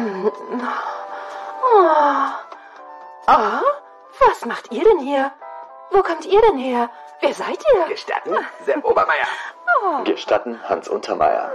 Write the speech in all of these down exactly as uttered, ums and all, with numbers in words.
Oh, was macht ihr denn hier? Wo kommt ihr denn her? Wer seid ihr? Gestatten, Sepp Obermeier. Oh. Gestatten, Hans Untermeier.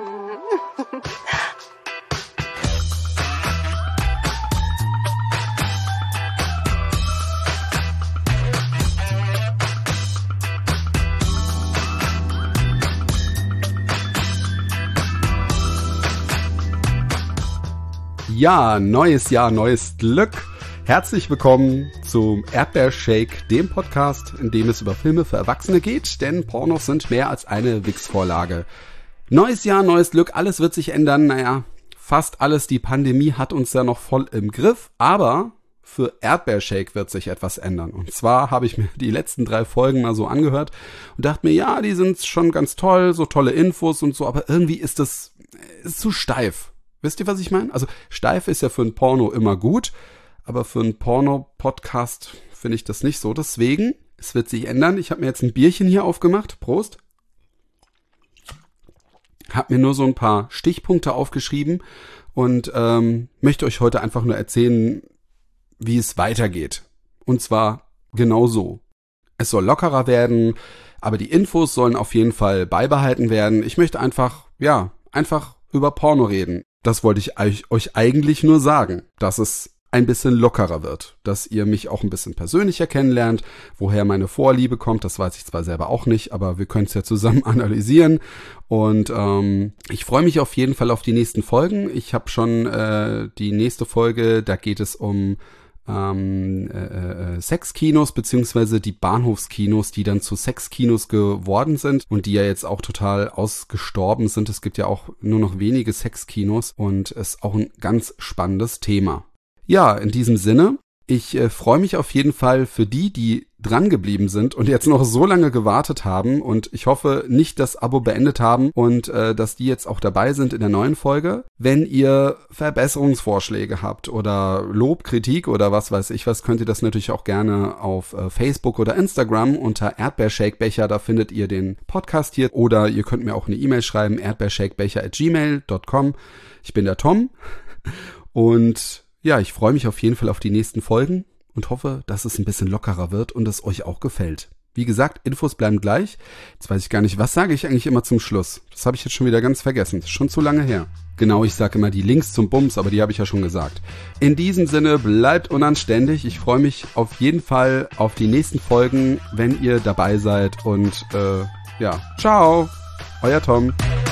Ja, neues Jahr, neues Glück. Herzlich willkommen zum Erdbeershake, dem Podcast, in dem es über Filme für Erwachsene geht, denn Pornos sind mehr als eine Wix-Vorlage. Neues Jahr, neues Glück, alles wird sich ändern, naja, fast alles, die Pandemie hat uns ja noch voll im Griff, aber für Erdbeershake wird sich etwas ändern. Und zwar habe ich mir die letzten drei Folgen mal so angehört und dachte mir, ja, die sind schon ganz toll, so tolle Infos und so, aber irgendwie ist das ist zu steif. Wisst ihr, was ich meine? Also steif ist ja für ein Porno immer gut, aber für einen Porno-Podcast finde ich das nicht so. Deswegen, es wird sich ändern. Ich habe mir jetzt ein Bierchen hier aufgemacht. Prost. Habe mir nur so ein paar Stichpunkte aufgeschrieben und ähm, möchte euch heute einfach nur erzählen, wie es weitergeht. Und zwar genau so. Es soll lockerer werden, aber die Infos sollen auf jeden Fall beibehalten werden. Ich möchte einfach, ja, einfach über Porno reden. Das wollte ich euch, euch eigentlich nur sagen, dass es ein bisschen lockerer wird, dass ihr mich auch ein bisschen persönlicher kennenlernt, woher meine Vorliebe kommt, das weiß ich zwar selber auch nicht, aber wir können es ja zusammen analysieren und ähm, ich freue mich auf jeden Fall auf die nächsten Folgen. Ich habe schon äh, die nächste Folge, da geht es um ähm, äh, äh, Sexkinos beziehungsweise die Bahnhofskinos, die dann zu Sexkinos geworden sind und die ja jetzt auch total ausgestorben sind. Es gibt ja auch nur noch wenige Sexkinos und es ist auch ein ganz spannendes Thema. Ja, in diesem Sinne, ich äh, freue mich auf jeden Fall für die, die dran geblieben sind und jetzt noch so lange gewartet haben und ich hoffe nicht das Abo beendet haben und äh, dass die jetzt auch dabei sind in der neuen Folge. Wenn ihr Verbesserungsvorschläge habt oder Lob, Kritik oder was weiß ich was, könnt ihr das natürlich auch gerne auf äh, Facebook oder Instagram unter Erdbeershakebecher, da findet ihr den Podcast hier oder ihr könnt mir auch eine E-Mail schreiben, erdbeershakebecher at gmail dot com. Ich bin der Tom und ja, ich freue mich auf jeden Fall auf die nächsten Folgen und hoffe, dass es ein bisschen lockerer wird und es euch auch gefällt. Wie gesagt, Infos bleiben gleich. Jetzt weiß ich gar nicht, was sage ich eigentlich immer zum Schluss? Das habe ich jetzt schon wieder ganz vergessen. Das ist schon zu lange her. Genau, ich sage immer die Links zum Bums, aber die habe ich ja schon gesagt. In diesem Sinne, bleibt unanständig. Ich freue mich auf jeden Fall auf die nächsten Folgen, wenn ihr dabei seid. Und äh, ja, ciao, euer Tom.